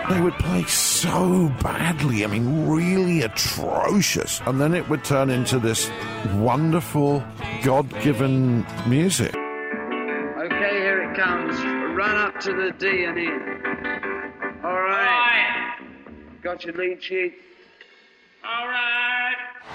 They would play so badly, I mean, really atrocious. And then it would turn into this wonderful, God-given music. Okay, here it comes. Run up to the D and in. All right. Got your lead sheet? All right.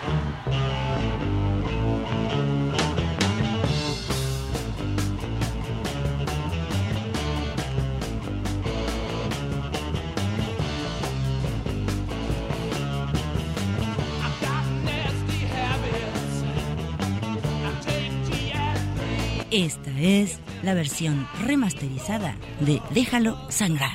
Esta es la versión remasterizada de Déjalo Sangrar.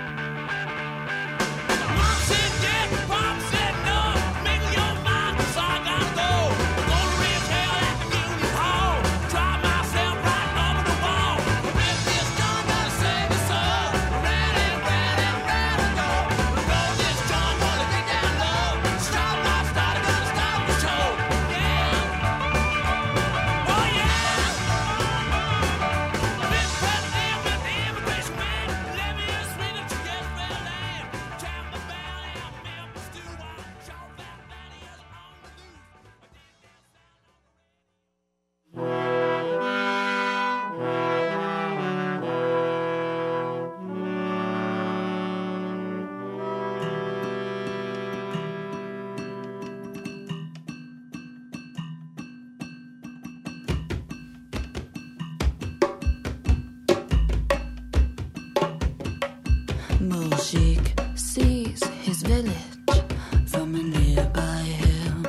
Moujik sees his village from a nearby hill.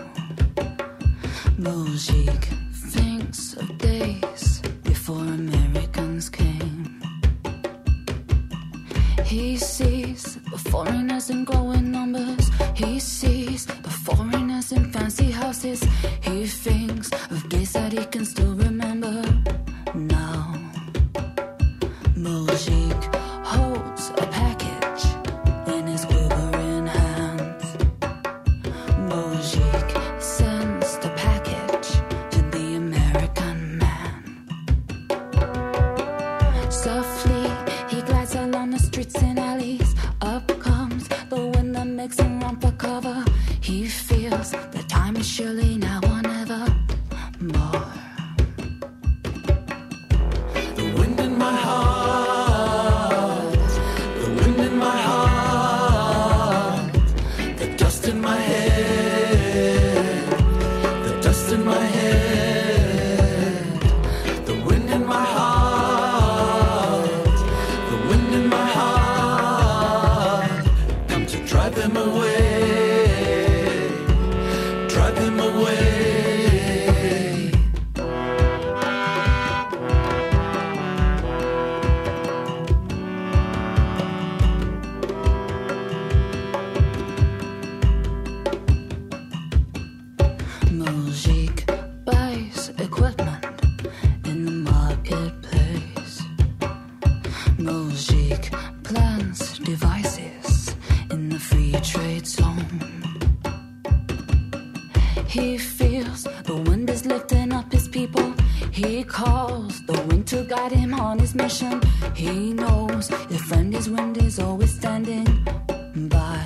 Moujik thinks of days before Americans came. He sees the foreigners in growing numbers. He sees the foreigners in fancy houses. He thinks of days that he can still remember now. Moujik holds a package in his quivering hands. Moujik sends the package to the American man. Softly he glides along the streets and alleys. Up comes the wind that makes him run for cover. He feels the time is surely now or never more. The wind in my heart, the wind in my heart, the dust in my head, the dust in my head, the wind in my heart, the wind in my heart, come to drive them away, drive them away. Moujik buys equipment in the marketplace. Moujik plans devices in the free trade zone. He feels the wind is lifting up his people. He calls the wind to guide him on his mission. He knows his friend his wind is always standing by.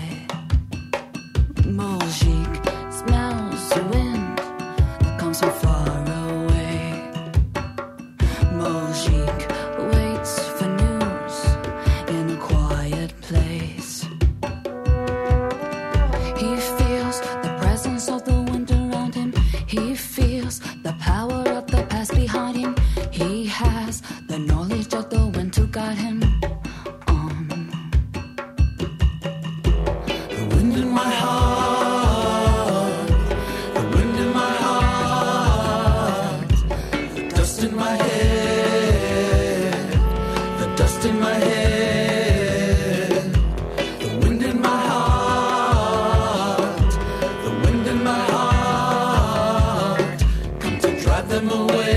Moujik smells the wind that comes from far away. Moujik waits for news in a quiet place. He feels the presence of the wind around him. He feels the power of the past behind him. He has the knowledge of the wind to guide him on. The wind in my heart, the wind in my heart, the dust in my head, the dust in my head, the wind in my heart, the wind in my heart, come to drive them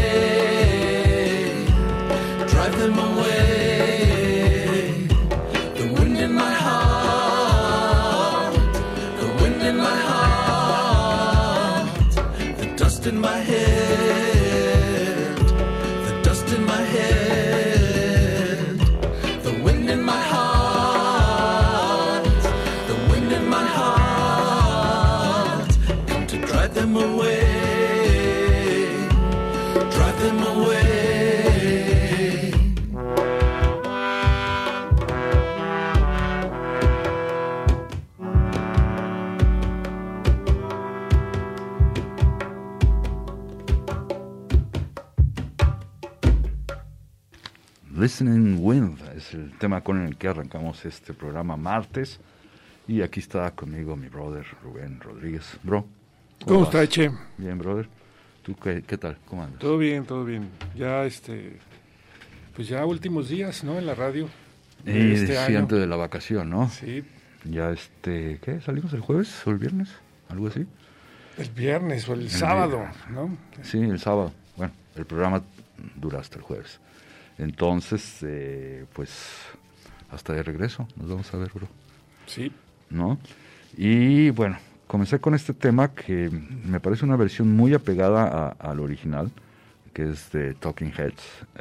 away, drive them away. The wind in my heart, the wind in my heart, the dust in my head, the dust in my head, the wind in Listening Wind es el tema con el que arrancamos este programa martes. Y aquí está conmigo mi brother Rubén Rodríguez. Bro, ¿Cómo está, Che? Bien, brother. ¿Tú qué tal? ¿Cómo andas? Todo bien, todo bien. Ya, pues ya últimos días, ¿no? En la radio. Sí, antes de la vacación, ¿no? Sí. Ya, ¿qué? ¿Salimos el jueves o el viernes? ¿Algo así? El viernes o el sábado, ¿no? Sí, el sábado. Bueno, el programa dura hasta el jueves. Entonces, pues, hasta de regreso. Nos vamos a ver, bro. Sí. ¿No? Y, bueno, comencé con este tema que me parece una versión muy apegada al original, que es de Talking Heads.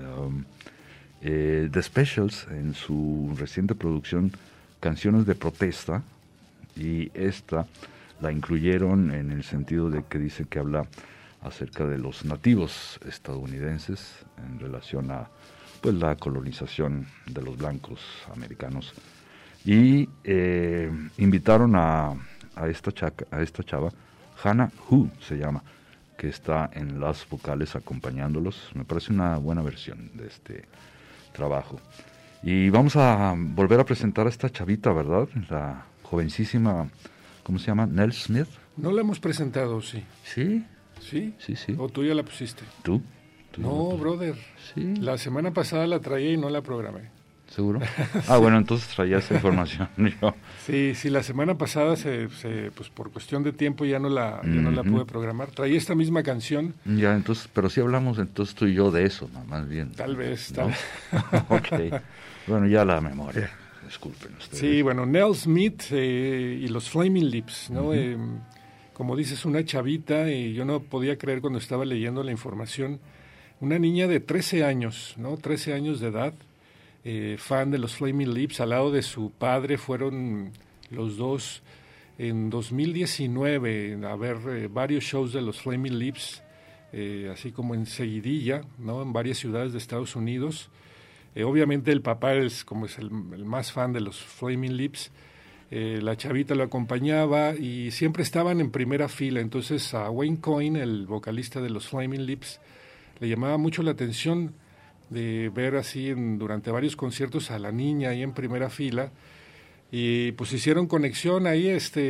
The Specials, en su reciente producción Canciones de Protesta, y esta la incluyeron en el sentido de que dice que habla acerca de los nativos estadounidenses en relación a pues la colonización de los blancos americanos, y invitaron a esta chava, Hannah Hu se llama, que está en las vocales acompañándolos. Me parece una buena versión de este trabajo. Y vamos a volver a presentar a esta chavita, ¿verdad? La jovencísima, ¿cómo se llama? Nell Smith. No la hemos presentado, sí. ¿Sí? ¿Sí? Sí. ¿O tú ya la pusiste? ¿Tú No, brother. Sí. La semana pasada la traía y no la programé. ¿Seguro? Ah, bueno, entonces traía esa información yo. Sí, la semana pasada pues por cuestión de tiempo ya no la pude programar. Traía esta misma canción. Ya, entonces, pero sí hablamos entonces tú y yo de eso, más bien. Tal vez, ¿no? Ok. Bueno, ya la memoria, disculpen ustedes. Sí, bueno, Nell Smith y los Flaming Lips, ¿no? Como dices, una chavita, y yo no podía creer cuando estaba leyendo la información, una niña de 13 años, ¿no? 13 años de edad, fan de los Flaming Lips. Al lado de su padre fueron los dos en 2019 a ver varios shows de los Flaming Lips, así como en seguidilla, ¿no? En varias ciudades de Estados Unidos. Obviamente el papá es el más fan de los Flaming Lips. La chavita lo acompañaba y siempre estaban en primera fila. Entonces a Wayne Coyne, el vocalista de los Flaming Lips, le llamaba mucho la atención de ver así durante varios conciertos a la niña ahí en primera fila, y pues hicieron conexión ahí.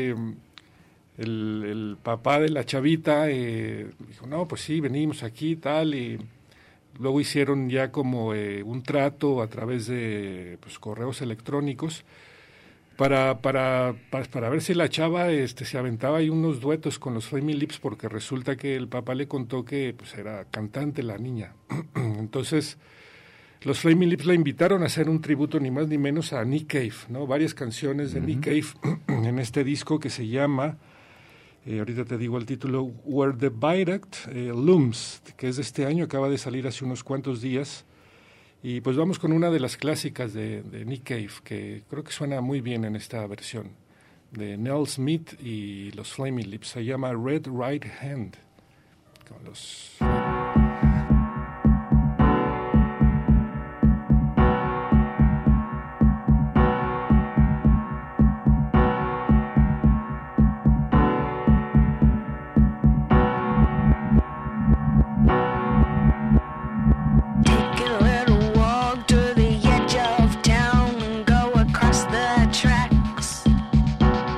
El papá de la chavita dijo, no, pues sí, venimos aquí tal, y luego hicieron ya como un trato a través de pues correos electrónicos para ver si la chava se aventaba ahí unos duetos con los Flaming Lips, porque resulta que el papá le contó que pues era cantante la niña. Entonces los Flaming Lips la invitaron a hacer un tributo ni más ni menos a Nick Cave, ¿no? Varias canciones de Nick Cave en este disco que se llama, ahorita te digo el título, Where the Viaduct Looms, que es de este año, acaba de salir hace unos cuantos días. Y pues vamos con una de las clásicas de Nick Cave, que creo que suena muy bien en esta versión, de Nell Smith y los Flaming Lips. Se llama Red Right Hand, con los...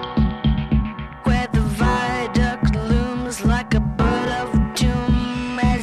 Like a bird of doom.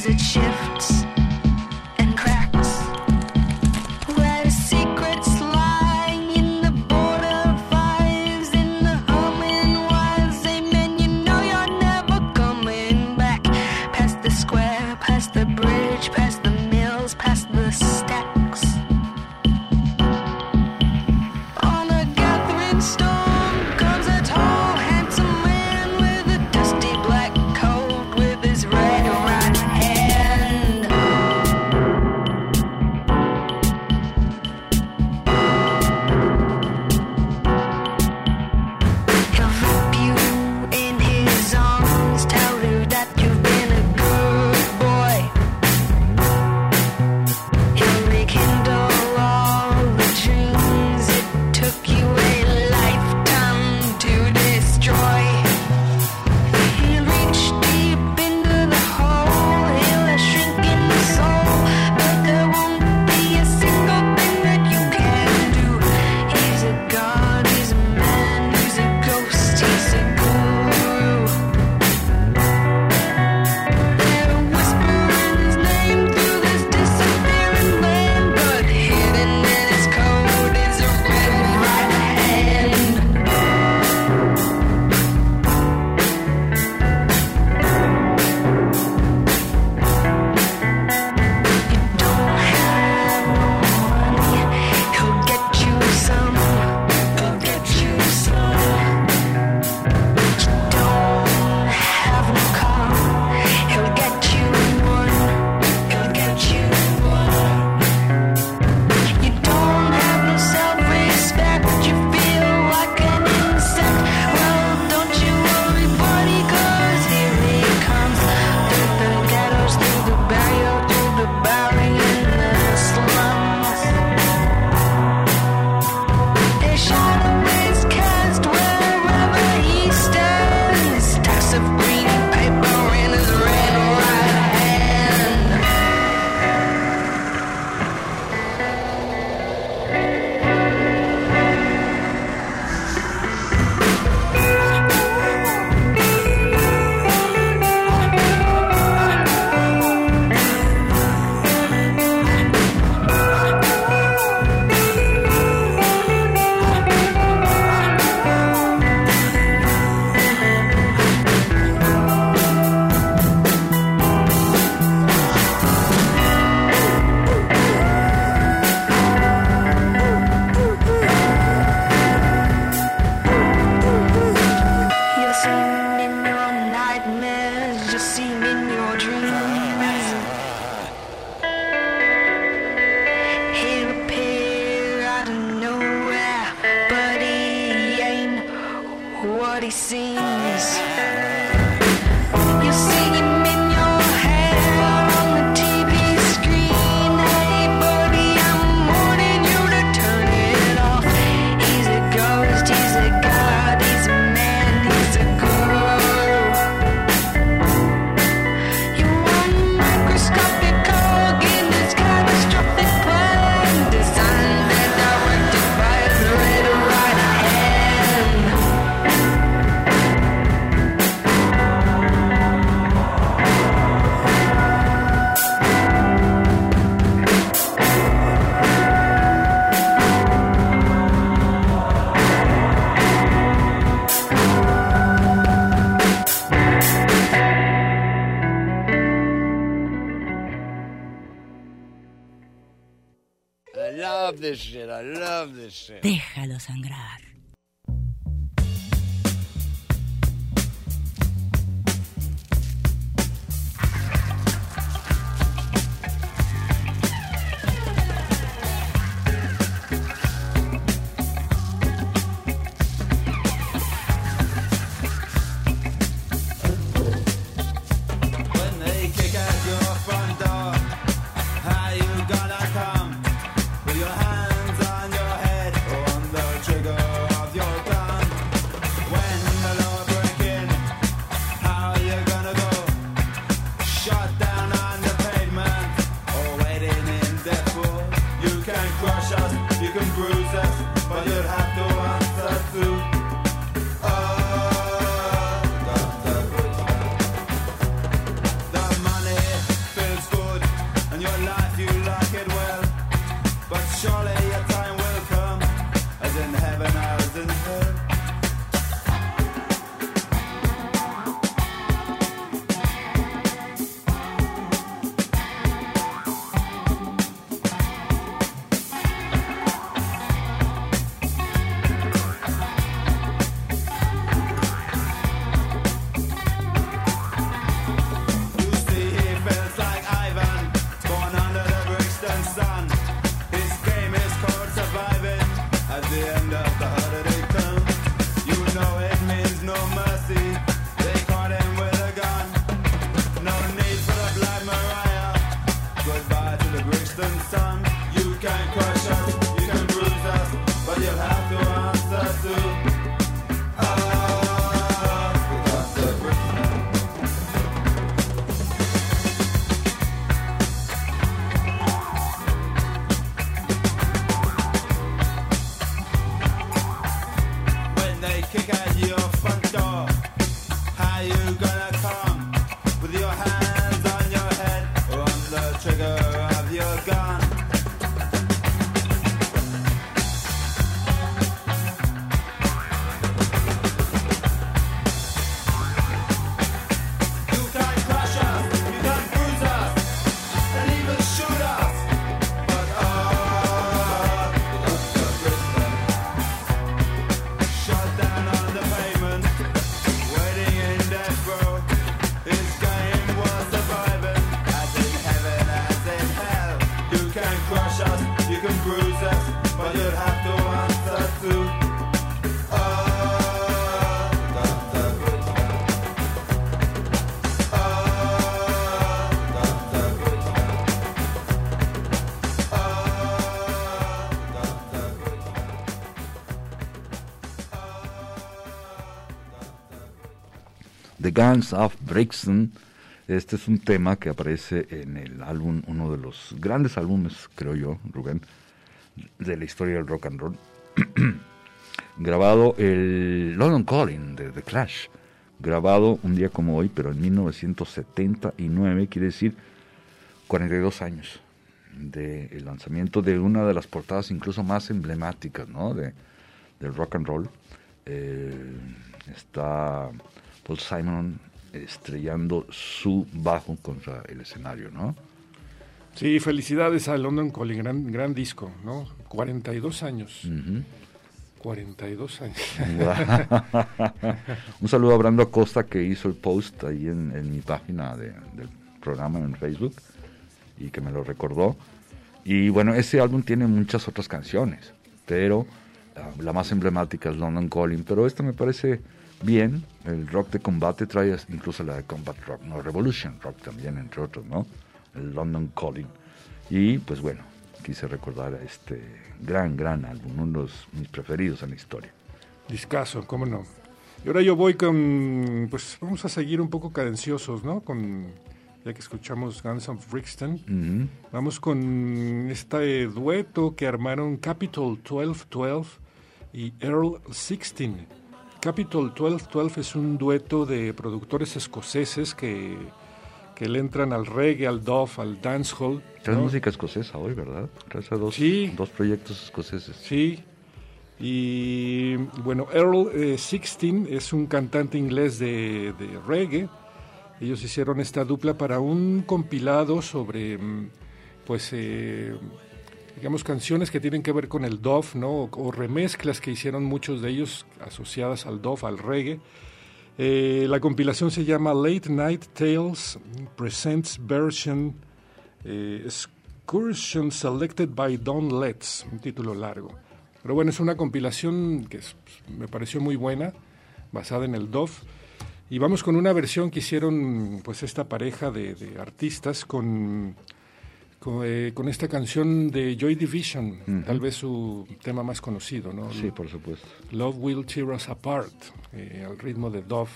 everybody sings. You see him in your head or on the TV screen. Hey buddy, I'm warning you to turn it off. He's a ghost, he's a god, he's a man, he's a guru. You want microscopic cog in this catastrophic plan, designed and directed by a red right hand. I love this shit. I love this shit. Déjalo sangrar. When they kick at your front door, how you gonna come? With your hands on your head or on the trigger of your gun? When the law break in, how you gonna go? Shot down on the pavement or waiting in death row? You can crush us, you can bruise us, but you'll have to answer to. The money feels good, and your life you like it well. But surely your time will come, as in heaven as in hell. You see, he feels like Ivan, born under the Brixton sun. His game is called surviving. At the end of the holiday term, you know it means no mercy. They caught him with a gun. No need for the Black Mariah. Goodbye to the Brixton sun. You can crush us, you can bruise us, but you'll have to answer to. Because the Brixton. When they kick at your front door, how you gonna come? With your hands on your head or on the trigger of your gun? You can crush us, you can bruise us, and even shoot us. But because the Brixton shot down on the pavement, waiting in death row. His game was surviving, as in heaven, as in hell. You can crush us, you can bruise us, but you'll have to answer to. Dr. Brixton. Dr. Brixton. Dr. Brixton. The Guns of Brixton. Este es un tema que aparece en el álbum, uno de los grandes álbumes, creo yo, Rubén, de la historia del rock and roll. Grabado el London Calling de The Clash, grabado un día como hoy, pero en 1979, quiere decir 42 años del lanzamiento de una de las portadas incluso más emblemáticas, ¿no?, del rock and roll. Está Paul Simon estrellando su bajo contra el escenario, ¿no? Sí, felicidades a London Calling, gran disco, ¿no? 42 años. Uh-huh. 42 años. Un saludo a Brando Acosta, que hizo el post ahí en mi página del programa en Facebook y que me lo recordó. Y bueno, ese álbum tiene muchas otras canciones, pero la más emblemática es London Calling, pero esta me parece bien. El rock de combate trae incluso la de Combat Rock, no, Revolution Rock también, entre otros, ¿no? El London Calling. Y pues bueno, quise recordar a este gran álbum, uno de mis preferidos en la historia. Discazo, cómo no. Y ahora yo voy con, pues vamos a seguir un poco cadenciosos, ¿no? Ya que escuchamos Guns of Brixton, vamos con este dueto que armaron Capitol 1212 y Earl 16. Capitol 1212 es un dueto de productores escoceses que le entran al reggae, al dub, al dancehall. Traes música escocesa hoy, ¿verdad? Traes a dos proyectos escoceses. Sí. Y bueno, Earl 16 es un cantante inglés de reggae. Ellos hicieron esta dupla para un compilado sobre, pues, digamos, canciones que tienen que ver con el dub, ¿no? O remezclas que hicieron muchos de ellos asociadas al dub, al reggae. La compilación se llama Late Night Tales Presents Version Excursion Selected by Don Letts, un título largo. Pero bueno, es una compilación que me pareció muy buena, basada en el dub. Y vamos con una versión que hicieron pues esta pareja de artistas con esta canción de Joy Division, tal vez su tema más conocido, ¿no? Sí, por supuesto. Love Will Tear Us Apart, al ritmo de dub,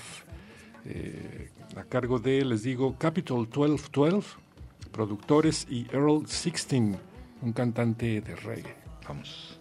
a cargo de, les digo, Capitol 1212, productores, y Earl 16, un cantante de reggae. Vamos.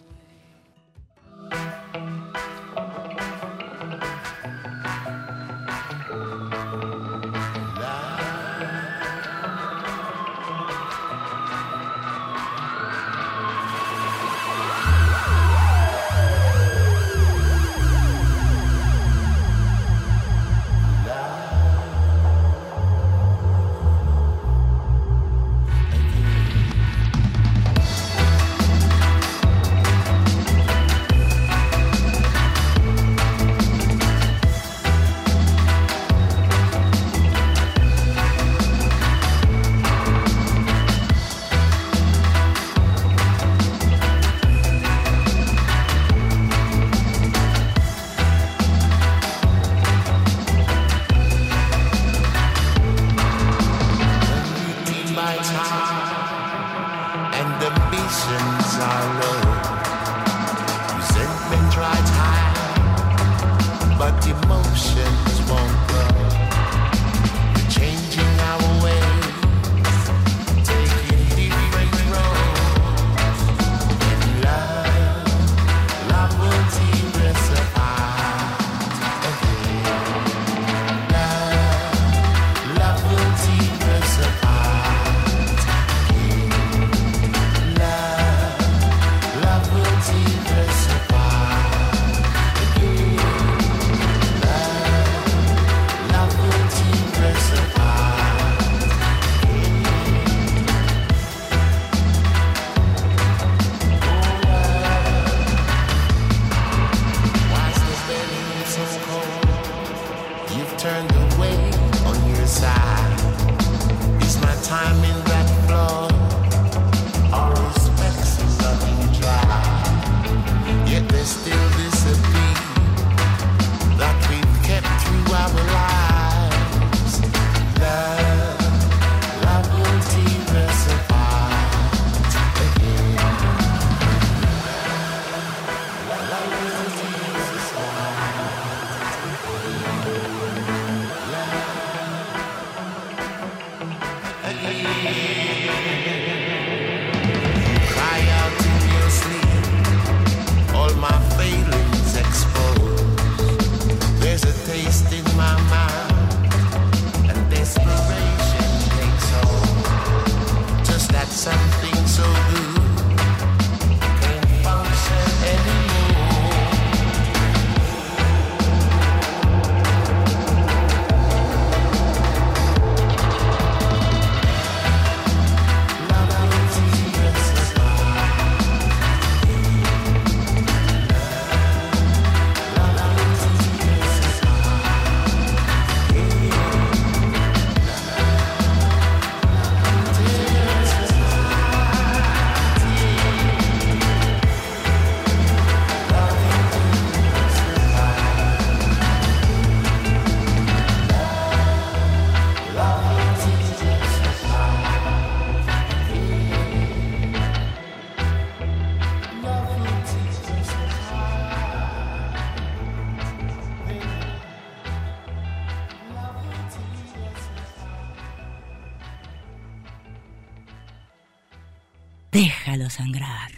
Déjalo sangrar.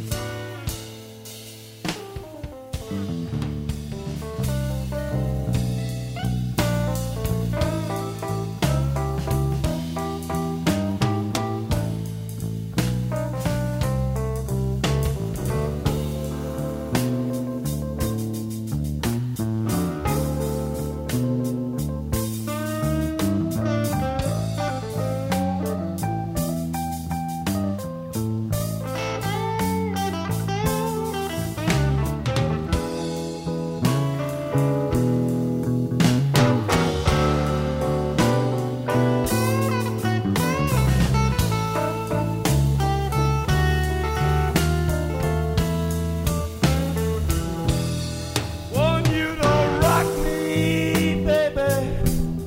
Want you to rock me, baby.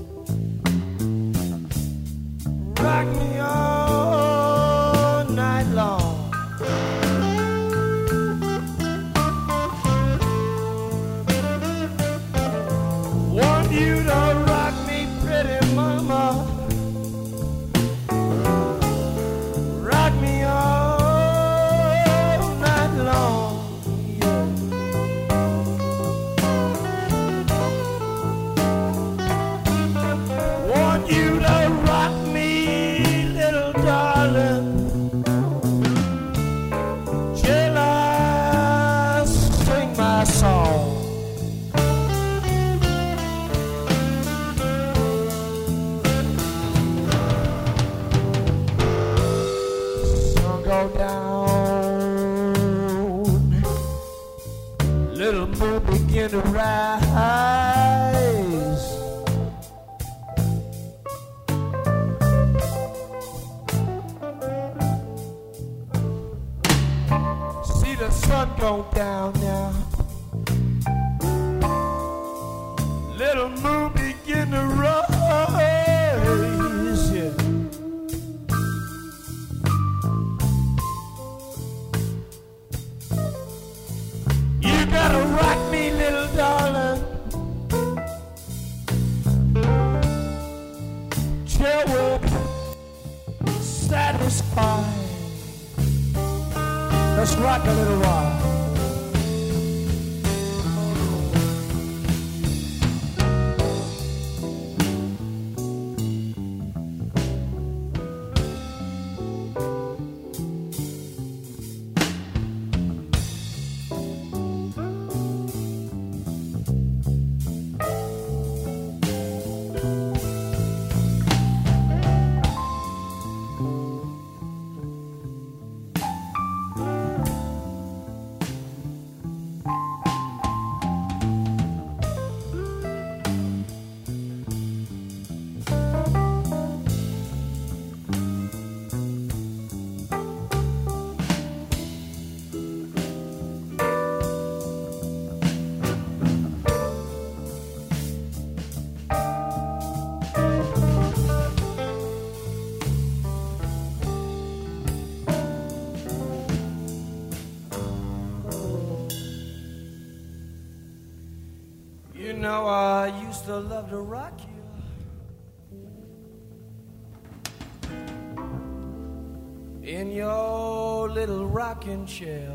Rock me all night long. Want you to rock me, pretty mama. Rock me all night long. Yeah. Want you to rock me, little darling, till I sing my song. Sun go down, little moon begin to rise. See the sun go down now. Little moon begin to rise. Yeah. You gotta rock me, little darling, till we're satisfied. Let's rock a little while. You know I used to love to rock you. In your little rocking chair.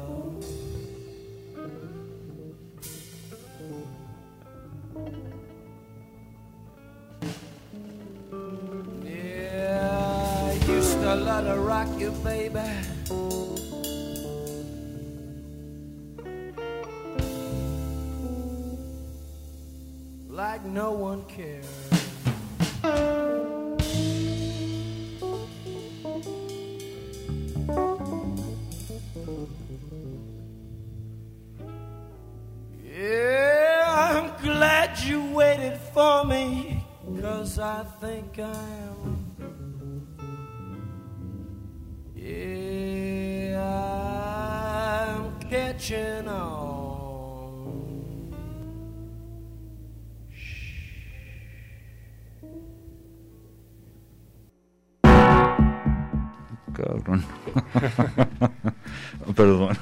Yeah, I used to love to rock you, baby. Like no one cares. Yeah, I'm glad you waited for me, 'cause I think I am. Yeah, I'm catching on. Cabrón. Perdón.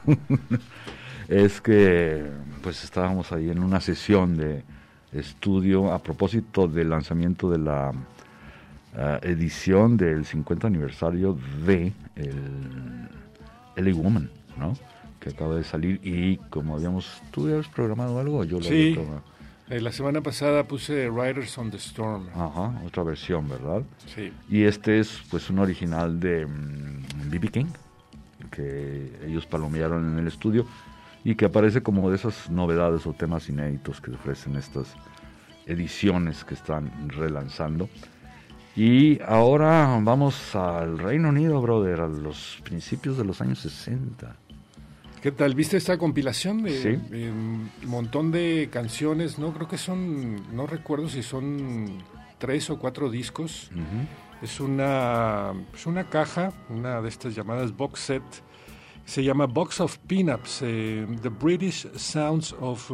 Es que pues estábamos ahí en una sesión de estudio a propósito del lanzamiento de la edición del 50 aniversario de LA Woman, ¿no? Que acaba de salir y como ¿tú habías programado algo? Yo lo Sí. había programado. La semana pasada puse Riders on the Storm. Ajá, otra versión, ¿verdad? Sí. Y este es pues un original de B.B. King, que ellos palomearon en el estudio y que aparece como de esas novedades o temas inéditos que ofrecen estas ediciones que están relanzando. Y ahora vamos al Reino Unido, brother, a los principios de los años 60. ¿Qué tal? ¿Viste esta compilación de Sí. un montón de canciones? No, creo que son, no recuerdo si son 3 o 4 discos. Es una caja, una de estas llamadas box set. Se llama Box of Pinups, The British Sounds of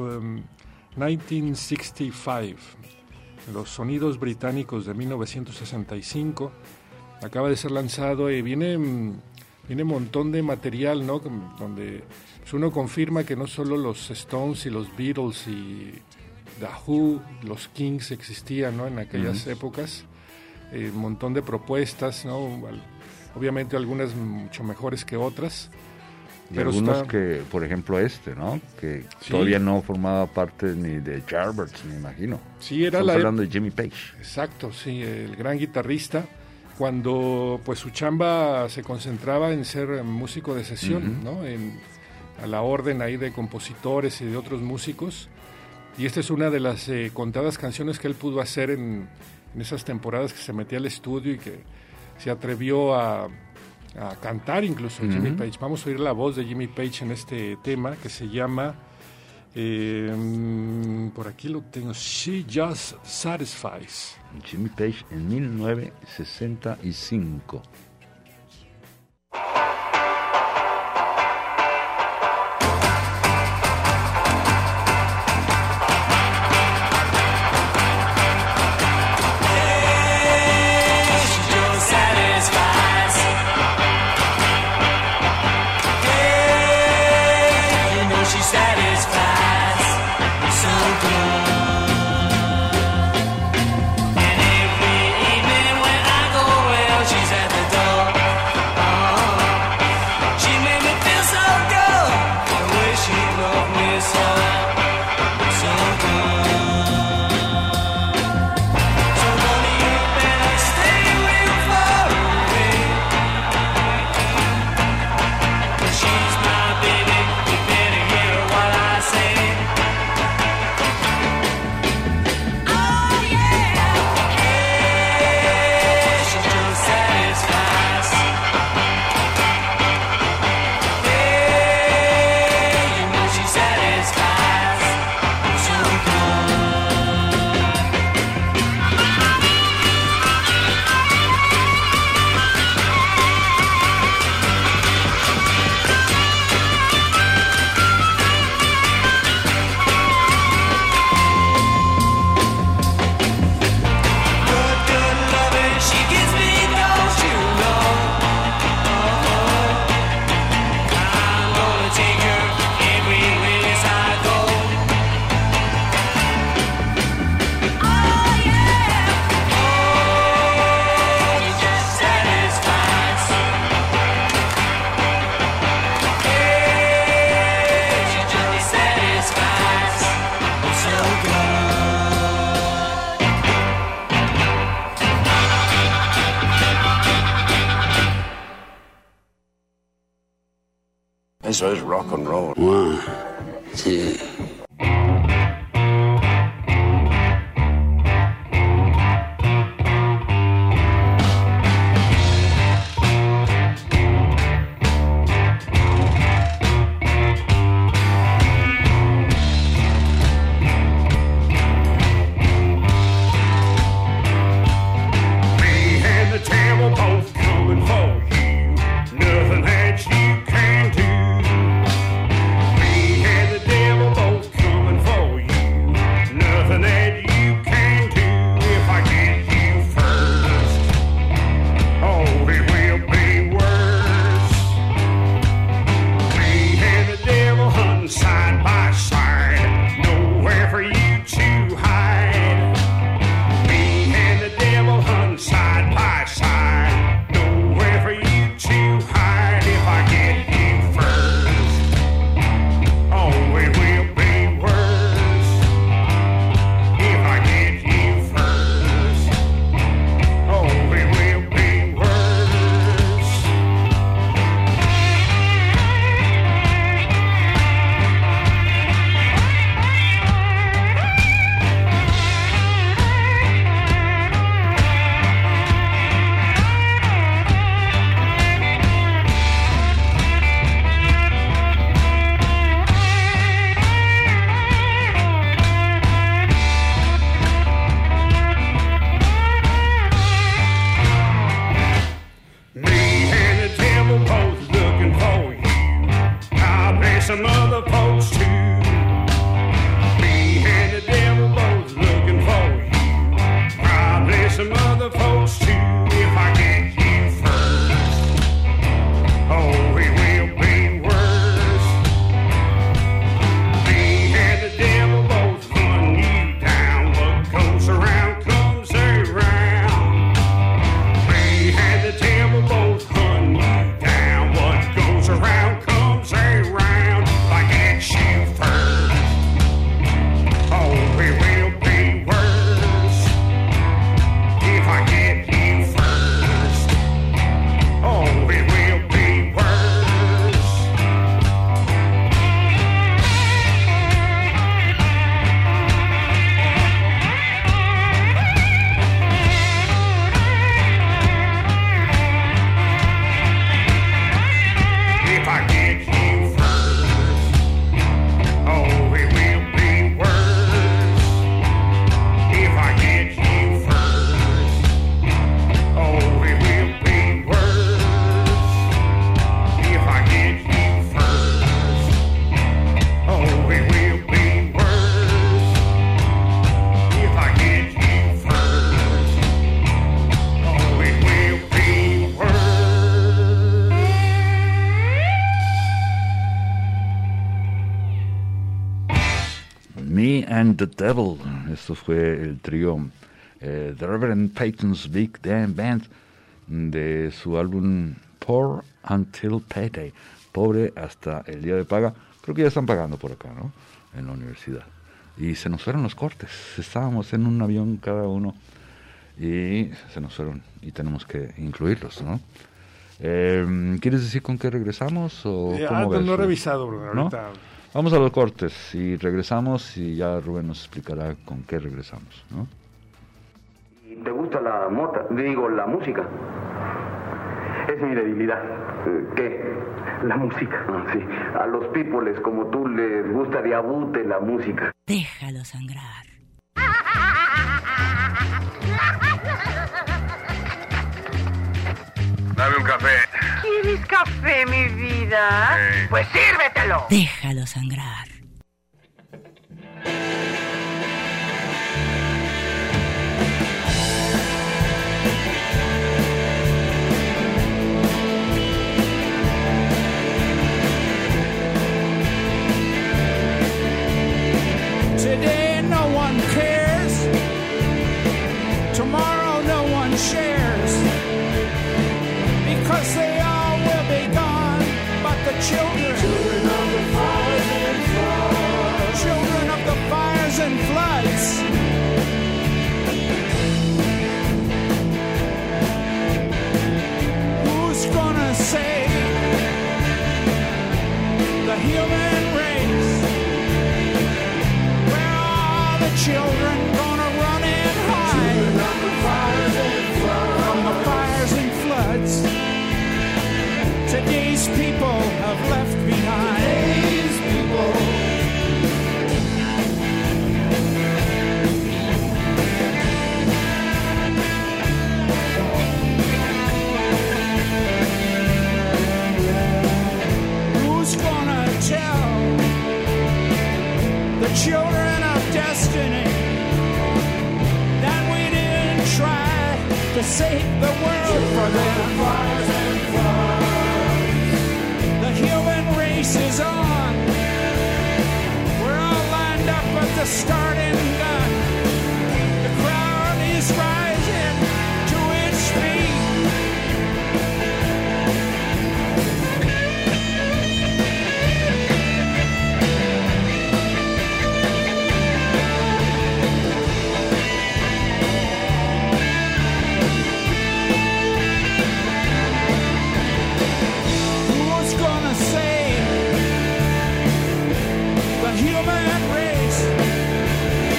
1965. Los sonidos británicos de 1965. Acaba de ser lanzado y viene un montón de material, ¿no? Donde pues, uno confirma que no solo los Stones y los Beatles y The Who, los Kings existían, ¿no? En aquellas épocas. Un montón de propuestas, ¿no? Obviamente algunas mucho mejores que otras. Y Pero algunos que, por ejemplo, ¿no? Que Sí. todavía no formaba parte ni de Jarberts, me imagino. Sí, era Estamos hablando de Jimmy Page. Exacto, sí, el gran guitarrista. Cuando pues su chamba se concentraba en ser músico de sesión, ¿no? A la orden ahí de compositores y de otros músicos. Y esta es una de las contadas canciones que él pudo hacer en esas temporadas que se metía al estudio y que se atrevió a cantar incluso Jimmy Page. Vamos a oír la voz de Jimmy Page en este tema que se llama, por aquí lo tengo, She Just Satisfies. Jimmy Page en 1965. Eso es rock and roll. 1, 2. Nothing that you can do. Me and the devil both folks too. Me and the devil both looking for you. Probably some other folks too. If I get you first, oh, it will be worse. Me and the devil both hunt you down. What goes around comes around. Me and the devil both hunt you down. What goes around comes around. If I get you first, oh, it will be worse. If I get you first, oh, it will be worse. If I get you first, oh, it will be worse. If I get you first, oh, it will be worse. If I get you first, oh, it will be worse. If I get you first, oh, it will be worse. Me and the Devil. Esto fue el trío The Reverend Peyton's Big Damn Band de su álbum Poor Until Payday. Pobre hasta el día de paga. Creo que ya están pagando por acá, ¿no? En la universidad. Y se nos fueron los cortes. Estábamos en un avión cada uno y se nos fueron y tenemos que incluirlos, ¿no? ¿Quieres decir con qué regresamos o cómo ves? No he revisado, Bruno, ¿No? ahorita. Vamos a los cortes y regresamos y ya Rubén nos explicará con qué regresamos, ¿no? ¿Te gusta la la música? Es mi debilidad. ¿Qué? La música. Sí. A los pípoles como tú les gusta de abute la música. Déjalo sangrar. Dame un café. ¿Quieres café, mi vida? Sí. Pues sírvetelo. Déjalo sangrar. Today no one cares. Tomorrow no one shares. Because they all will be gone. But the children of the fires and floods. Children of the fires and floods. Who's gonna save the human race? Where are the children gonna run and hide from the fires and floods? Today's people have left behind. Today's people. Who's gonna tell the children of destiny that we didn't try to save the world for them? The human race is on. We're all lined up at the starting gun. The crowd is rising to its feet. Who's gonna save the human race?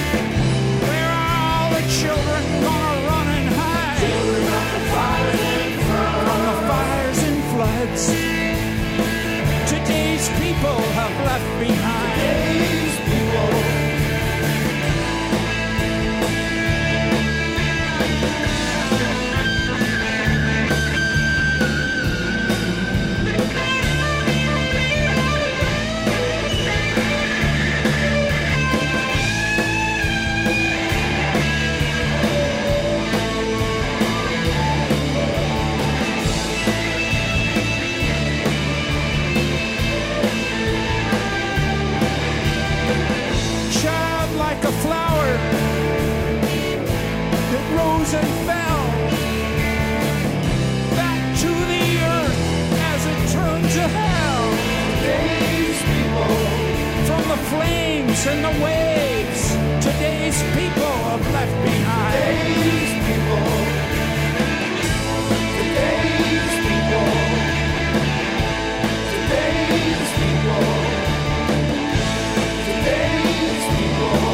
rose and fell back to the earth as it turned to hell. Today's people, from the flames and the waves, today's people are left behind. Today's people, today's people, today's people, today's people.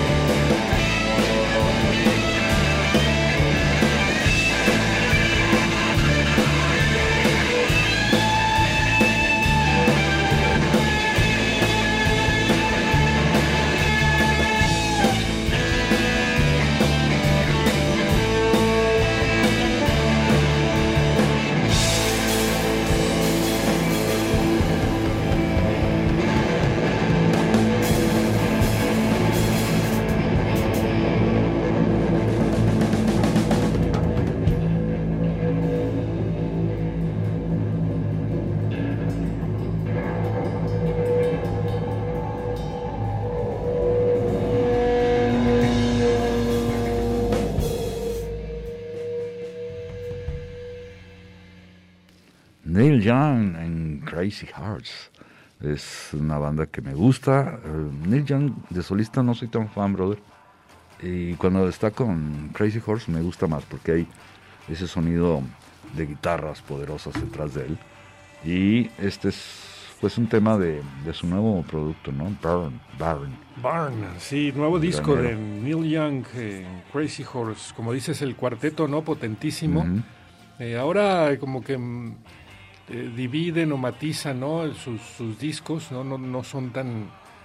Neil Young en Crazy Hearts. Es una banda que me gusta. Neil Young de solista no soy tan fan, brother. Y cuando está con Crazy Horse me gusta más porque hay ese sonido de guitarras poderosas detrás de él. Y este es pues un tema de su nuevo producto, ¿no? Burn, sí, nuevo disco de Neil Young, Crazy Horse. Como dices, el cuarteto, ¿no? Potentísimo. Uh-huh. Ahora como que dividen o matizan, ¿no? Sus discos, ¿no? No son tan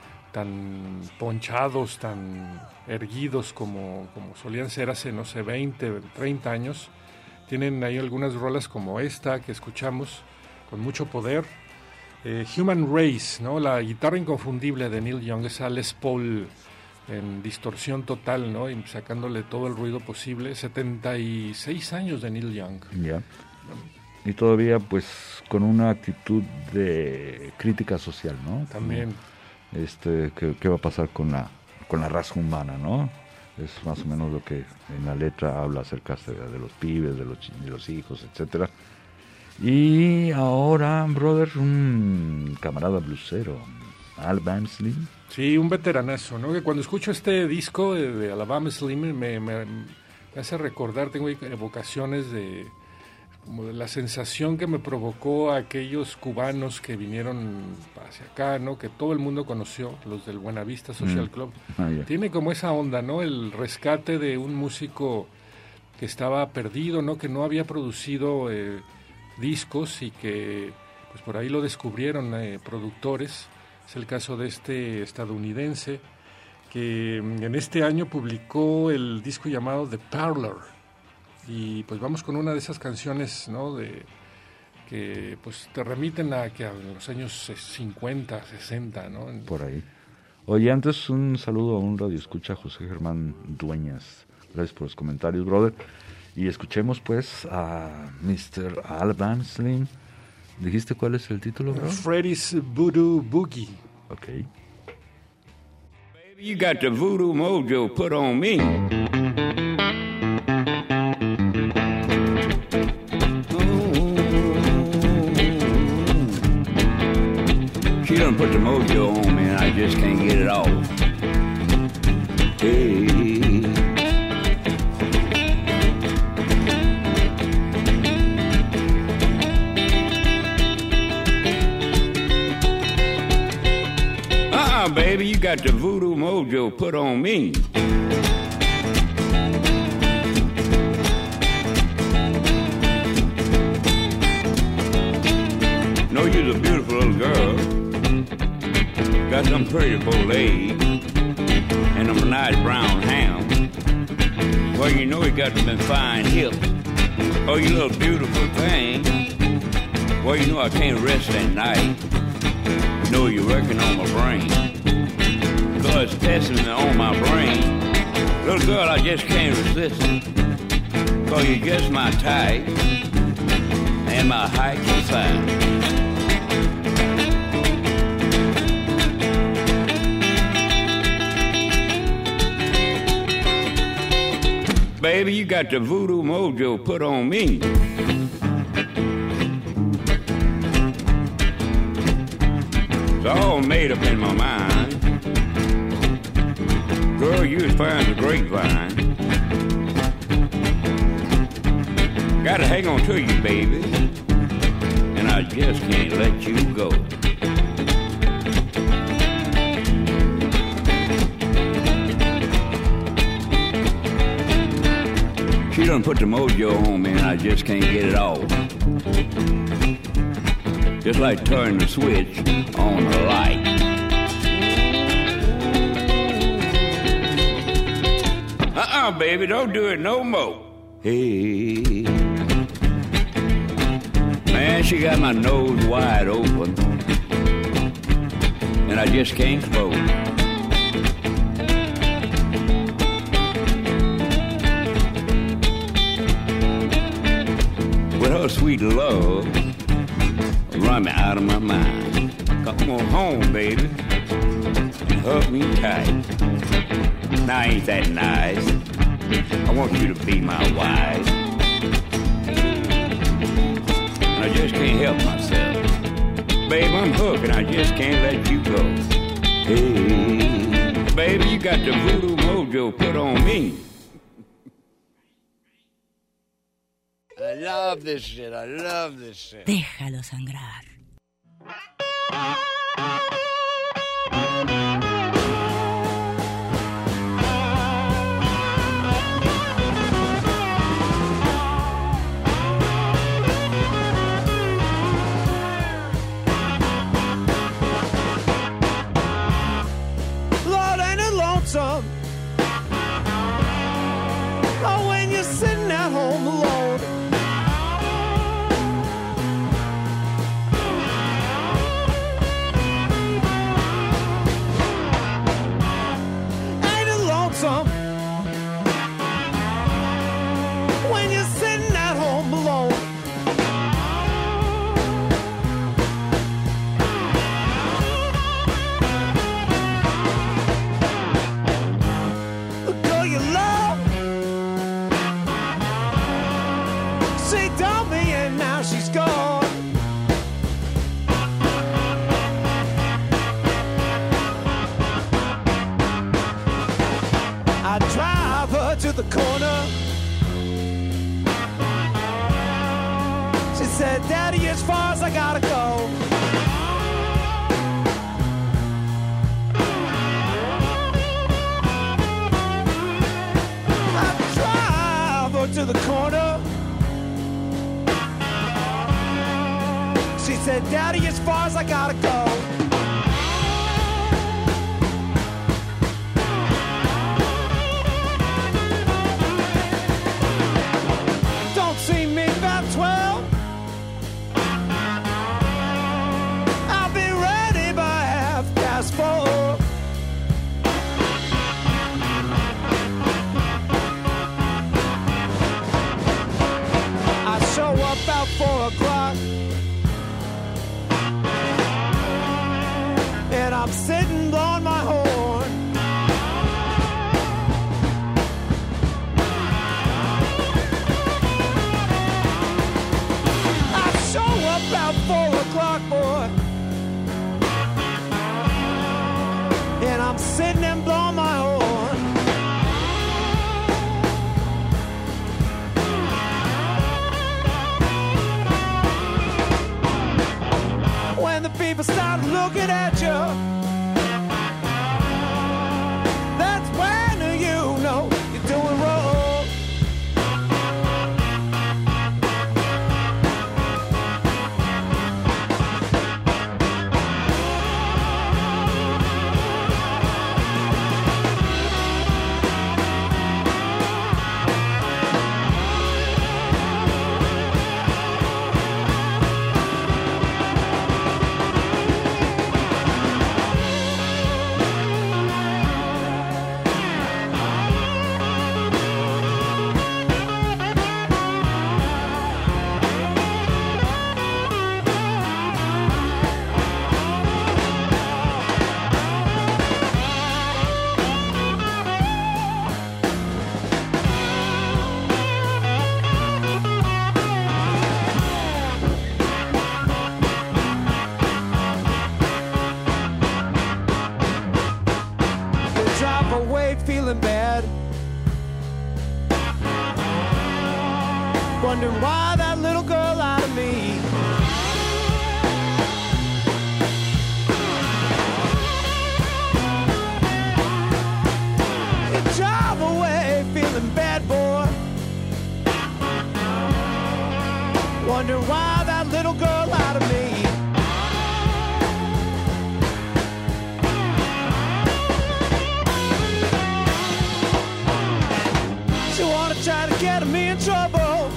ponchados, tan erguidos como solían ser hace, no sé, 20, 30 años. Tienen ahí algunas rolas como esta que escuchamos, con mucho poder. Human Race, ¿no? La guitarra inconfundible de Neil Young, esa Les Paul en distorsión total, ¿no? Y sacándole todo el ruido posible. 76 años de Neil Young. Ya. Y todavía, pues, con una actitud de crítica social, ¿no? También. ¿Qué va a pasar con la raza humana, ¿no? Es más o menos lo que en la letra habla acerca de los pibes, de los hijos, etcétera. Y ahora, brother, un camarada blusero, Alabama Slim. Sí, un veteranazo, ¿no? Que cuando escucho este disco de Alabama Slim me hace recordar, tengo evocaciones como de la sensación que me provocó a aquellos cubanos que vinieron hacia acá, ¿no? Que todo el mundo conoció, los del Buenavista Social Club. Yeah. Tiene como esa onda, ¿no? El rescate de un músico que estaba perdido, ¿no? Que no había producido discos y que pues por ahí lo descubrieron productores. Es el caso de este estadounidense que en este año publicó el disco llamado The Parlor. Y pues vamos con una de esas canciones, ¿no? Que pues te remiten a los años 50, 60, ¿no? Por ahí. Oye, antes un saludo a un radioescucha, José Germán Dueñas. Gracias por los comentarios, brother. Y escuchemos pues a Mr. Alabama Slim. ¿Dijiste cuál es el título, bro? Freddy's Voodoo Boogie. Ok. Baby, you got the voodoo mojo put on me. She done put the mojo on me and I just can't get it off. Hey. Baby, you got the voodoo mojo put on me. Know you're a beautiful little girl. Got some pretty bow legs and them nice brown ham. Well, you know you got them fine hips. Oh, you little beautiful thing. Well, you know I can't rest at night. You know you're working on my brain. It's testing on my brain. Little girl, I just can't resist it. Cause you're just my type. And my height is fine. Baby, you got the voodoo mojo put on me. It's all made up in my mind. Girl, you as fine as a grapevine. Gotta hang on to you, baby, and I just can't let you go. She done put the mojo on me and I just can't get it off. Just like turning the switch on the light. Baby, don't do it no more. Hey, man, she got my nose wide open and I just can't close. With her sweet love, run me out of my mind. Come on home, baby, and hug me tight. Now ain't that nice? I want you to be my wife. And I just can't help myself. Babe, I'm hooked and I just can't let you go. Hey, baby, you got the voodoo mojo put on me. I love this shit. I love this shit. Déjalo sangrar. Lord, ain't it lonesome? Oh, when you're sitting at home alone. Ain't it lonesome? When you're sitting at home alone. The girl you love, she dumped me and now she's gone. I drive her to the corner. She said, Daddy, as far as I gotta go. I drive her to the corner. She said, Daddy, as far as I gotta go. Don't see me about 12. I'll be ready by 4:30. I show up about 4 o'clock, and I'm sitting blowing my horn. I show up about 4 o'clock, boy, and I'm sitting and blowing my horn. When the people start looking at you, that's when you know you're doing wrong. away feeling bad, wondering why that little girl out of me. You drive away feeling bad, boy, wondering why that little girl out of me. She wanna try to get me in trouble,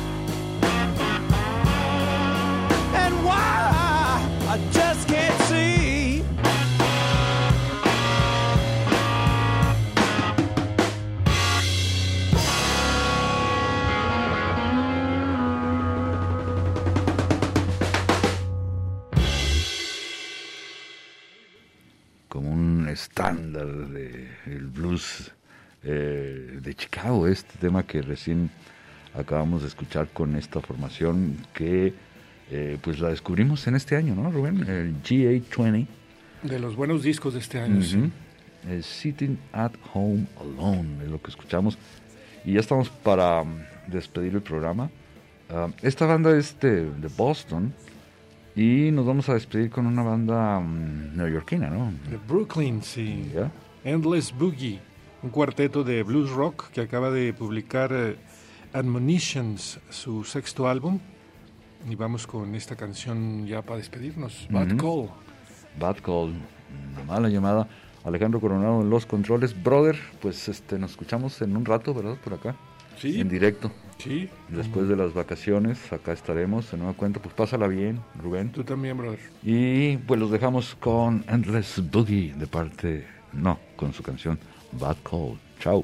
and why I just can't see. Como un estándar del blues de Chicago, este tema que recién acabamos de escuchar con esta formación que pues la descubrimos en este año, ¿no, Rubén? El GA20. De los buenos discos de este año, sí. Sitting at Home Alone es lo que escuchamos. Y ya estamos para despedir el programa. Esta banda es de Boston y nos vamos a despedir con una banda neoyorquina, ¿no? De Brooklyn, sí. ¿Ya? Endless Boogie, un cuarteto de blues rock que acaba de publicar Admonitions, su sexto álbum. Y vamos con esta canción ya para despedirnos. Bad Call. Bad Call, una mala llamada. Alejandro Coronado en los controles. Brother, pues nos escuchamos en un rato, ¿verdad? Por acá. Sí. En directo. Sí. Después de las vacaciones, acá estaremos. De nueva cuenta, pues pásala bien, Rubén. Tú también, brother. Y pues los dejamos con Endless Boogie de parte... No, con su canción Bad Call. Chao.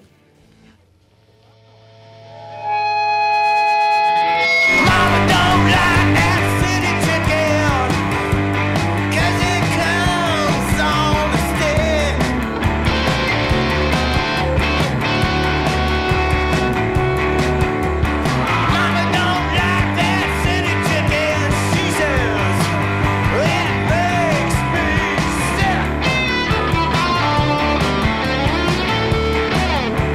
Makes me sick.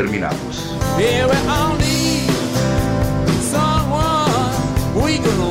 terminamos. Yeah, we all need someone we can